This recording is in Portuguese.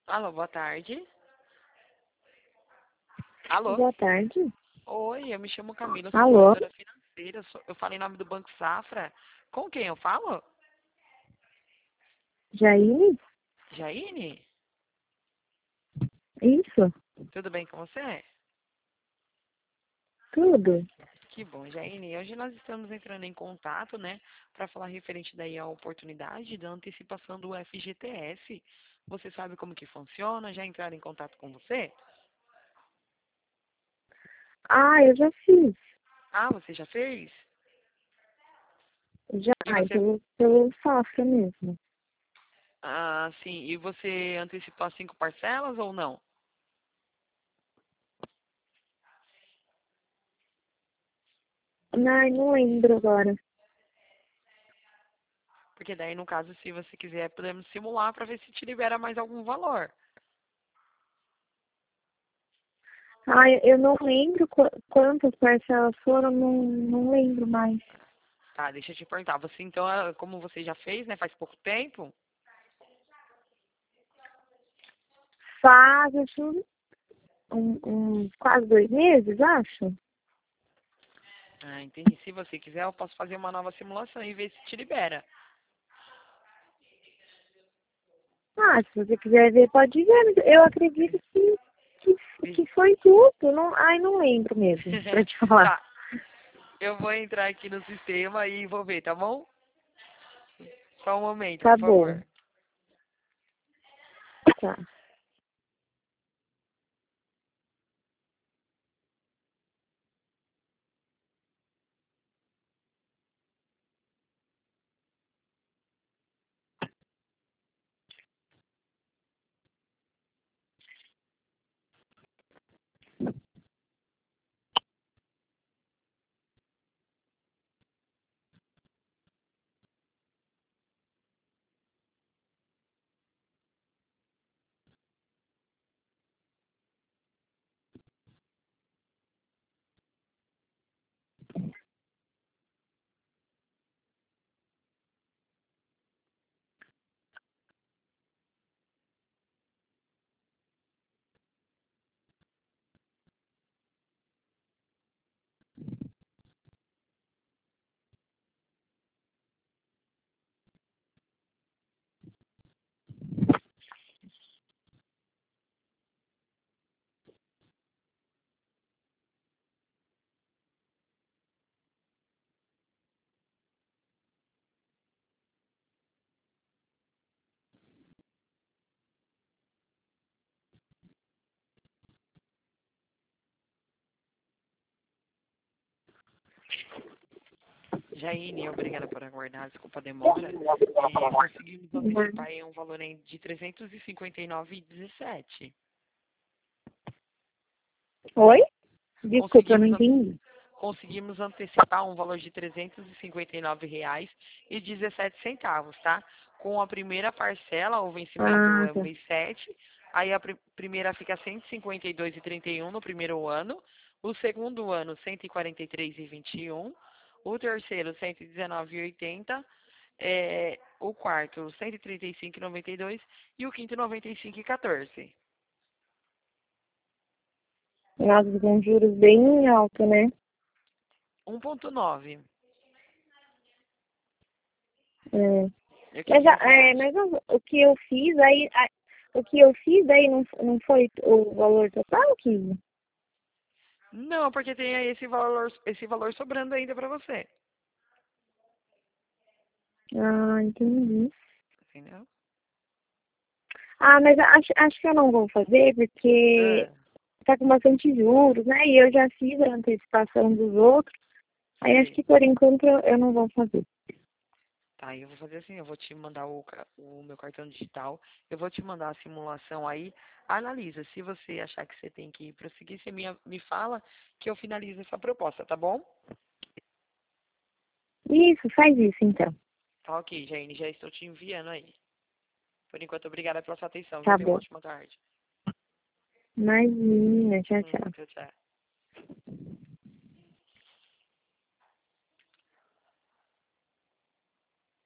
Alô, boa tarde. Alô? Boa tarde. Oi, eu me chamo Camila, eu sou Alô? corretora financeira. Eu falo em nome do Banco Safra. Com quem eu falo? Jaine? Jaine? Isso? Tudo bem com você? Tudo? Que bom, Jaine. Hoje nós estamos entrando em contato, né, para falar referente daí à oportunidade da antecipação do FGTS. Você sabe como que funciona? Já entraram em contato com você? Ah, eu já fiz. Ah, você já fez? Já, E você, pelo Safra mesmo. sim, e você antecipou as 5 parcelas ou não? Ai, não lembro agora. Porque daí, no caso, se você quiser, podemos simular para ver se te libera mais algum valor. Ai, eu não lembro quantas parcelas foram, não lembro mais. Tá, deixa eu te perguntar. Você, então, como você já fez, né, faz pouco tempo? Faz, acho, quase 2 meses, acho. Ah, entendi. Se você quiser, eu posso fazer uma nova simulação e ver se te libera. Ah, se você quiser ver, pode ver. Mas eu acredito Vi- que foi tudo. Não, ai, não lembro mesmo, pra te falar. Tá, eu vou entrar aqui no sistema e vou ver, tá bom? Só um momento, Tá por bom. favor. Tá. Jaine, obrigada por aguardar, desculpa a demora. Conseguimos antecipar aí um valor aí de 359,17. Oi? Desculpa, eu não Conseguimos, an- entendi. conseguimos antecipar um valor de R$ 359,17, tá? Com a primeira parcela, o vencimento Ah, é o tá. mês 7. Aí a primeira fica 152,31 no primeiro ano. O segundo ano, 143,21. O terceiro, 119,80. O quarto, 135,92. E o quinto, 95,14. Nossa, com juros bem alto, né? 1,9. É. E o que que você acha? Mas o que eu fiz aí, o que eu fiz aí não foi o valor total, Kizzy? Não, porque tem aí esse valor sobrando ainda pra você. Ah, entendi. Entendeu? Ah, mas acho que eu não vou fazer porque Ah, tá com bastante juros, né? E eu já fiz a antecipação dos outros. Aí acho sei. que por enquanto eu não vou fazer. Tá, eu vou fazer assim, eu vou te mandar o meu cartão digital, eu vou te mandar a simulação aí, analisa. Se você achar que você tem que prosseguir, você me fala que eu finalizo essa proposta, tá bom? Isso, faz isso então. Tá ok, Jane, já estou te enviando aí. Por enquanto, obrigada pela sua atenção, viu? Tá Tenha uma bom. ótima tarde. Imagina, tchau, tchau. Tchau, tchau.